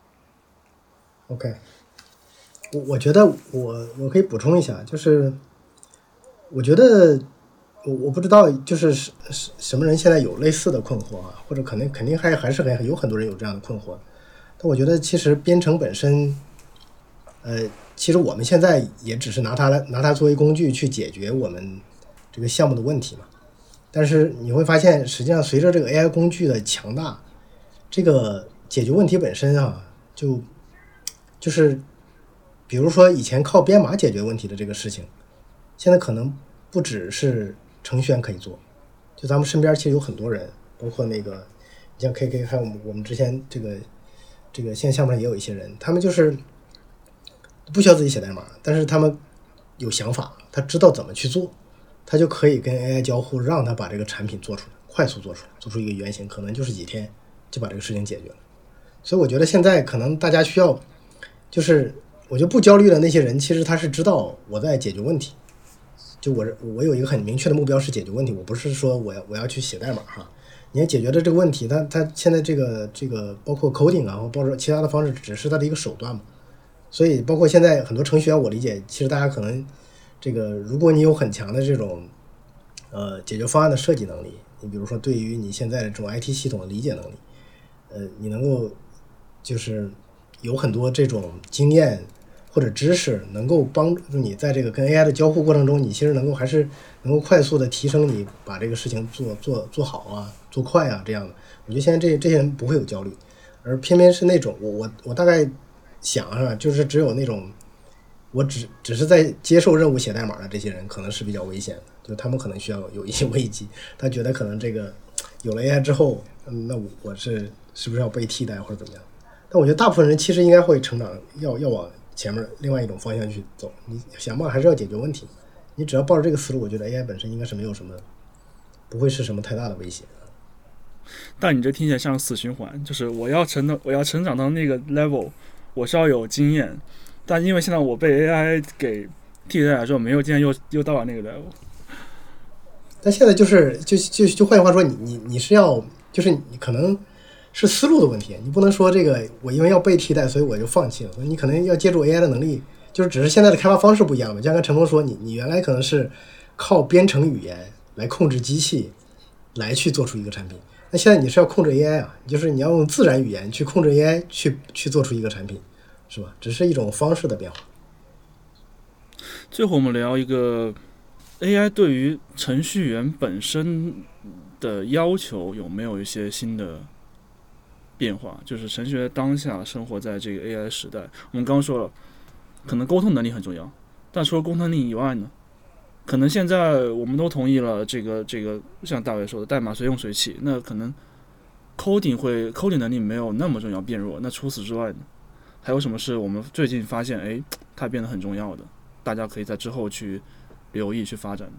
OK， 我我觉得我我可以补充一下，就是我觉得我我不知道就是什什么人现在有类似的困惑啊，或者可能肯定还还是很有很多人有这样的困惑。但我觉得其实编程本身，呃，其实我们现在也只是拿它来拿它作为工具去解决我们这个项目的问题嘛。但是你会发现，实际上随着这个 A I 工具的强大，这个解决问题本身啊，就就是比如说以前靠编码解决问题的这个事情，现在可能不只是程序员可以做，就咱们身边其实有很多人，包括那个你像 K K， 还有我们我们之前这个这个现在项目上也有一些人，他们就是不需要自己写代码，但是他们有想法，他知道怎么去做，他就可以跟 A I 交互，让他把这个产品做出来，快速做出来，做出一个原型，可能就是几天就把这个事情解决了。所以我觉得现在可能大家需要，就是我觉得不焦虑的那些人，其实他是知道我在解决问题，就我我有一个很明确的目标是解决问题，我不是说我要我要去写代码哈。你要解决的这个问题，它它现在这个这个包括 coding 啊，或包括其他的方式，只是它的一个手段嘛。所以包括现在很多程序员，我理解，其实大家可能这个，如果你有很强的这种呃解决方案的设计能力，你比如说对于你现在的这种 I T 系统的理解能力，呃，你能够就是有很多这种经验或者知识，能够帮助你在这个跟 A I 的交互过程中，你其实能够还是能够快速的提升你把这个事情做做做好啊，做快啊这样的。我觉得现在这这些人不会有焦虑，而偏偏是那种我我我大概想啊，就是只有那种我只只是在接受任务写代码的这些人，可能是比较危险的，就他们可能需要有一些危机，他觉得可能这个有了 A I 之后，嗯，那我我是是不是要被替代或者怎么样？但我觉得大部分人其实应该会成长，要要往前面另外一种方向去走。你想办法还是要解决问题，你只要抱着这个思路，我觉得 A I 本身应该是没有什么，不会是什么太大的威胁。 但你这听起来像死循环，就是我要成的我要成长到那个 level， 我是要有经验，但因为现在我被 A I 给替代了之后，没有经验，又又到了那个 level。 但现在就是就就就换句话说，你你你是要就是你可能是思路的问题，你不能说这个我因为要被替代，所以我就放弃了。你可能要借助 A I 的能力，就是只是现在的开发方式不一样嘛。像刚才陈峰说，你你原来可能是靠编程语言来控制机器，来去做出一个产品。 那现在你是要控制 A I 啊，就是你要用自然语言去控制 A I 去去做出一个产品，是吧？只是一种方式的变化。 最后我们聊一个 A I 对于程序员本身的要求有没有一些新的变化？就是程序员当下生活在这个 A I 时代，我们刚刚说了，可能沟通能力很重要，但除了沟通能力以外呢，可能现在我们都同意了这个这个，像大卫说的，代码随用随弃，那可能 coding 会 coding 能力没有那么重要，变弱。那除此之外呢，还有什么是我们最近发现，哎，它变得很重要的？大家可以在之后去留意去发展的。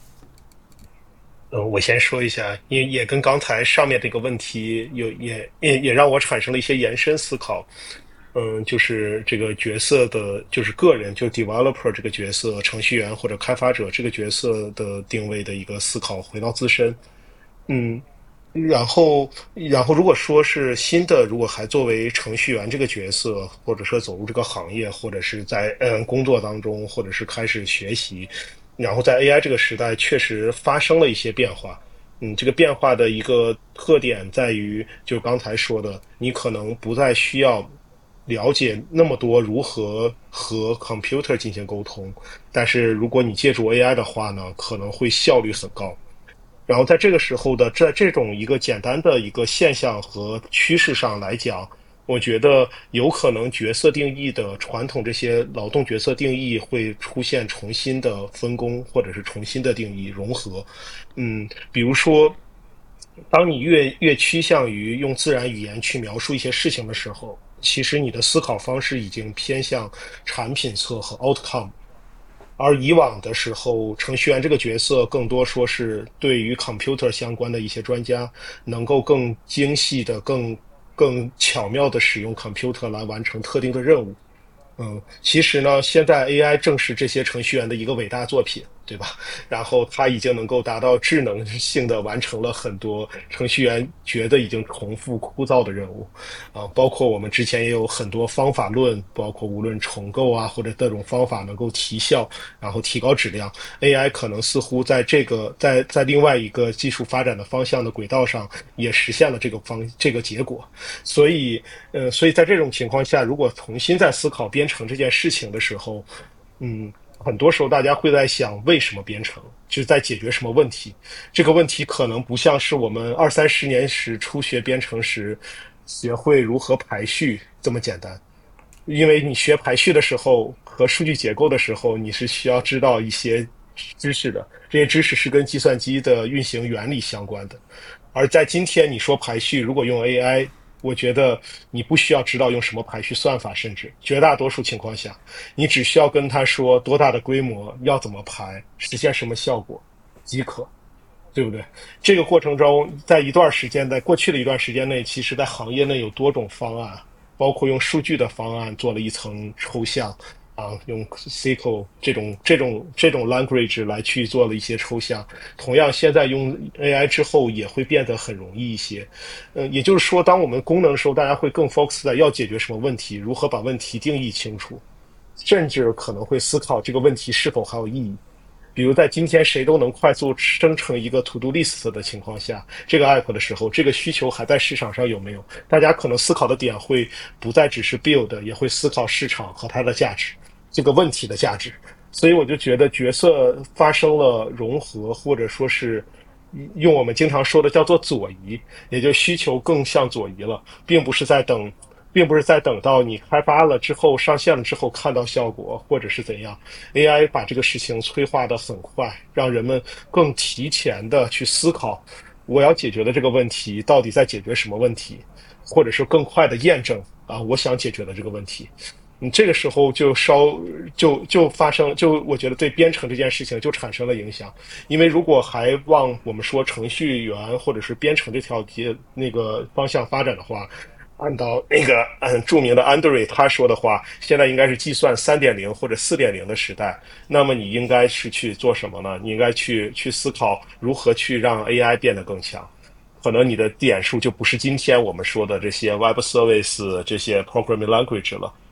呃，我先说一下，也也跟刚才上面这个问题有也也也让我产生了一些延伸思考。嗯，就是这个角色的，就是个人，就 developer 这个角色，程序员或者开发者这个角色的定位的一个思考，回到自身。嗯，然后然后如果说是新的，如果还作为程序员这个角色，或者说走入这个行业，或者是在嗯工作当中，或者是开始学习。然后在 A I 这个时代确实发生了一些变化，嗯，这个变化的一个特点在于，就刚才说的，你可能不再需要了解那么多如何和 computer 进行沟通，但是如果你借助 A I 的话呢，可能会效率很高。然后在这个时候的，在这种一个简单的一个现象和趋势上来讲，我觉得有可能角色定义的传统这些劳动角色定义会出现重新的分工，或者是重新的定义融合。嗯，比如说，当你越越趋向于用自然语言去描述一些事情的时候，其实你的思考方式已经偏向产品侧和 outcome。而以往的时候，程序员这个角色更多说是对于 computer 相关的一些专家，能够更精细的、更更巧妙地使用 computer 来完成特定的任务。嗯，其实呢，现在 A I 正是这些程序员的一个伟大作品，对吧？然后它已经能够达到智能性的完成了很多程序员觉得已经重复枯燥的任务，啊，包括我们之前也有很多方法论，包括无论重构啊或者各种方法能够提效，然后提高质量。A I 可能似乎在这个在在另外一个技术发展的方向的轨道上也实现了这个方这个结果。所以，呃，所以在这种情况下，如果重新在思考编程这件事情的时候，嗯，很多时候大家会在想为什么编程，就是在解决什么问题。这个问题可能不像是我们二三十年时初学编程时学会如何排序这么简单。因为你学排序的时候和数据结构的时候，你是需要知道一些知识的，这些知识是跟计算机的运行原理相关的。而在今天你说排序，如果用 A I， 我觉得你不需要知道用什么排序算法，甚至绝大多数情况下，你只需要跟他说多大的规模要怎么排，实现什么效果即可，对不对？这个过程中，在一段时间，在过去的一段时间内，其实在行业内有多种方案，包括用数据的方案做了一层抽象。啊，用 S Q L 这种这种这种 language 来去做了一些抽象，同样现在用 A I 之后也会变得很容易一些。嗯、呃，也就是说，当我们功能的时候，大家会更 focus 在要解决什么问题，如何把问题定义清楚，甚至可能会思考这个问题是否还有意义。比如在今天谁都能快速生成一个 to do list 的情况下，这个 app 的时候，这个需求还在市场上有没有？大家可能思考的点会不再只是 build， 也会思考市场和它的价值，这个问题的价值。所以我就觉得角色发生了融合，或者说是用我们经常说的叫做左移，也就需求更向左移了，并不是在等并不是在等到你开发了之后上线了之后看到效果，或者是怎样。 A I 把这个事情催化得很快，让人们更提前的去思考我要解决的这个问题到底在解决什么问题，或者是更快的验证啊我想解决的这个问题。你这个时候就稍就就发生就我觉得对编程这件事情就产生了影响。因为如果还往我们说程序员或者是编程这条街那个方向发展的话，按照那个嗯著名的安德瑞他说的话，现在应该是计算 三点零 或者 四点零 的时代。那么你应该是去做什么呢？你应该去去思考如何去让 A I 变得更强。可能你的点数就不是今天我们说的这些 Web Service 这些 Programming Language 了，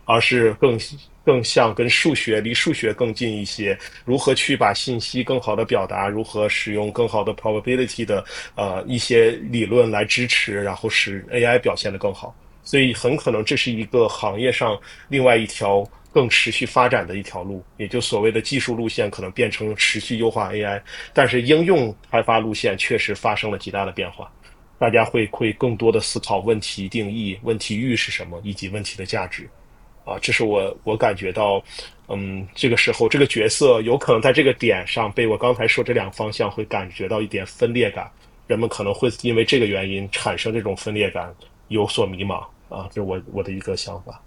而是更更像跟数学离数学更近一些，如何去把信息更好的表达，如何使用更好的 probability 的呃一些理论来支持，然后使 A I 表现得更好。所以很可能这是一个行业上另外一条更持续发展的一条路，也就所谓的技术路线可能变成持续优化 A I， 但是应用开发路线确实发生了极大的变化。大家会会更多的思考问题定义、问题域是什么，以及问题的价值。啊，这是我我感觉到，嗯，这个时候这个角色有可能在这个点上被我刚才说这两个方向会感觉到一点分裂感，人们可能会因为这个原因产生这种分裂感，有所迷茫啊，这是我我的一个想法。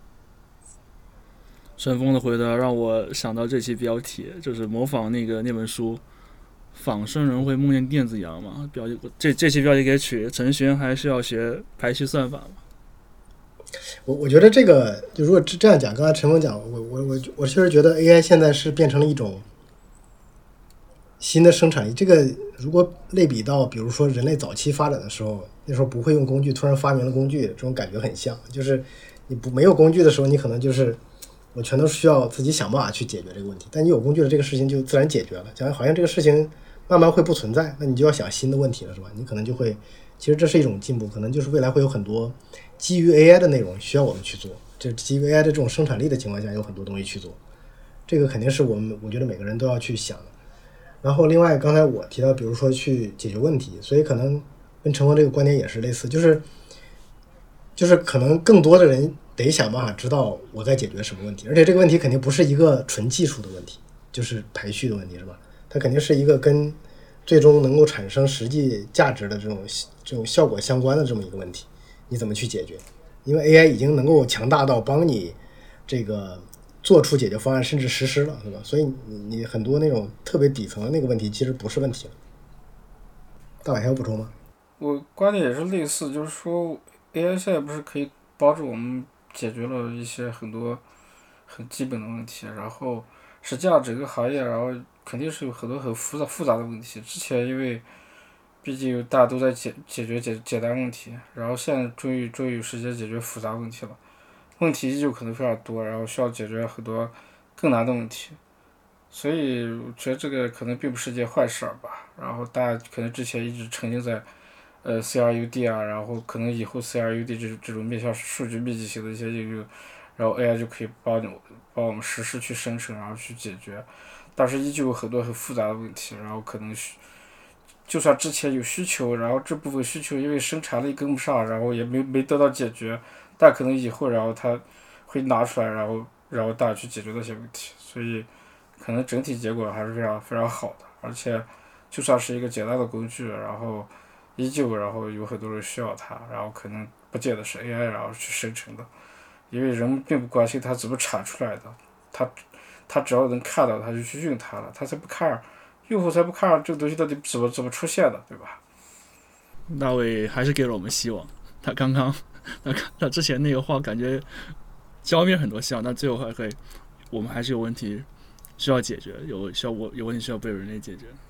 陈峰的回答让我想到这期标题，就是模仿那个那本书。仿生人会梦见电子羊嘛？标题这这期标题给取程序员还是要学排序算法嘛？ 我我觉得这个就如果这样讲，刚才陈峰讲，我我我我确实觉得 A I 现在是变成了一种新的生产力。这个如果类比到比如说人类早期发展的时候，那时候不会用工具，突然发明了工具，这种感觉很像。就是你不没有工具的时候，你可能就是我全都需要自己想办法去解决这个问题，但你有工具了，这个事情就自然解决了。讲好像这个事情慢慢会不存在，那你就要想新的问题了，是吧？你可能就会，其实这是一种进步，可能就是未来会有很多基于 A I 的内容需要我们去做，就基于 A I 的这种生产力的情况下，有很多东西去做，这个肯定是我们我觉得每个人都要去想的。然后另外刚才我提到，比如说去解决问题，所以可能跟陈峰这个观点也是类似，就是就是可能更多的人得想办法知道我在解决什么问题，而且这个问题肯定不是一个纯技术的问题，就是排序的问题，是吧？它肯定是一个跟最终能够产生实际价值的这种这种效果相关的这么一个问题，你怎么去解决？因为 A I 已经能够强大到帮你这个做出解决方案，甚至实施了，是吧？所以你你很多那种特别底层的那个问题其实不是问题了。大伟还有补充吗？ 我观点也是类似，就是说 A I 现在不是可以帮助我们解决了一些很多很基本的问题，然后实际上整个行业，然后肯定是有很多很复杂复杂的问题。之前因为毕竟大家都在解解决简简单问题，然后现在终于终于有时间解决复杂问题了。问题依旧可能非常多，然后需要解决很多更难的问题。所以我觉得这个可能并不是件坏事吧。然后大家可能之前一直沉浸在呃 C R U D 啊，然后可能以后 C R U D 这种这种面向数据密集型的一些应用，然后 A I 就可以帮你帮我们实时去生成，然后去解决。但是依旧有很多很复杂的问题，然后可能就算之前有需求，然后这部分需求因为生产力跟不上，然后也没没得到解决，但可能以后然后它会拿出来，然后然后大家去解决那些问题，所以可能整体结果还是非常非常好的。而且就算是一个简单的工具，然后依旧然后有很多人需要它，然后可能不见得是 A I 然后去生成的，因为人们并不关心它怎么产出来的，它他只要能看到，他就去用它了。他才不看，用户才不看这个东西到底怎么怎么出现的，对吧？ 大卫还是给了我们希望。他刚刚，他他之前那个话感觉浇灭很多希望，但最后还可以，我们还是有问题需要解决，有需要我有问题需要被人类解决。